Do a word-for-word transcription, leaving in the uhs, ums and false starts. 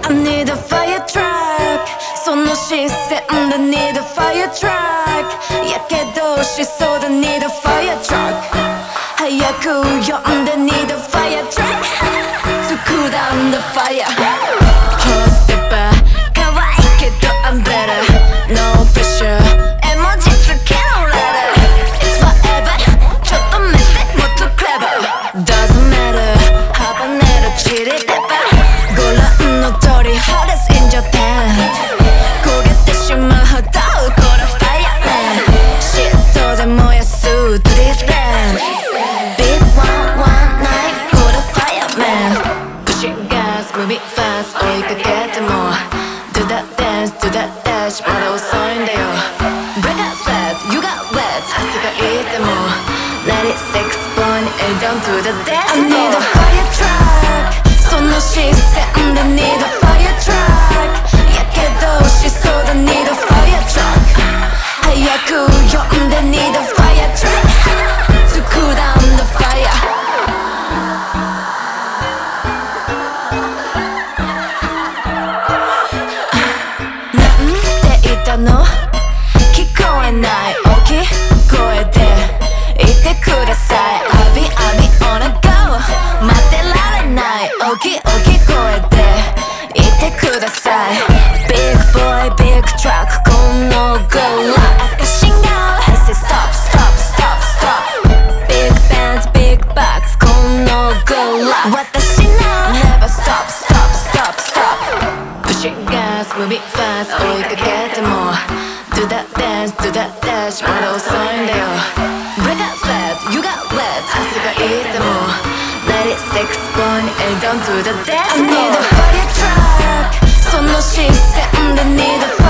I need a fire truck その視線で need a fire truck やけどしそうで need a fire truck 早く呼んで need a fire truck to cool down the fire Hot stepper 可愛いけど I'm better No pressure 絵文字つけの letter It's forever ちょっと目線もっと clever Doesn't matter ハバネロチリペッパーご覧の通り hottest in Japan 焦げてしまうほどこの fireman 嫉妬で燃やす to this band Big one one night for the fireman Pushing gas moving fast 追いかけても Do that dance do that dash まだ遅いんだよ Break out fast you got wet 汗がいても ninety six point eight down to the dance I need a fire truck その視線で need a fire truck やけどしそうだ need a fire truck 早く呼んで need a fire truck to cool down the fireなんて言ったの聞こえない大きい声で言ってください I'll be I'll be on a go 待ってられない大きい大きい声で言ってください Big boy big truck このグラ赤信号 I say stop stop stop stop Big bands big bucks このグラ私の Never stop stop stop stop Pushing gas moving fast 追いかけても Do that dance do that dash まだ遅いんだよ Break out fast you got wet 汗がいても ninety six point eight down to the dance I need a fire truck その視線で need a fire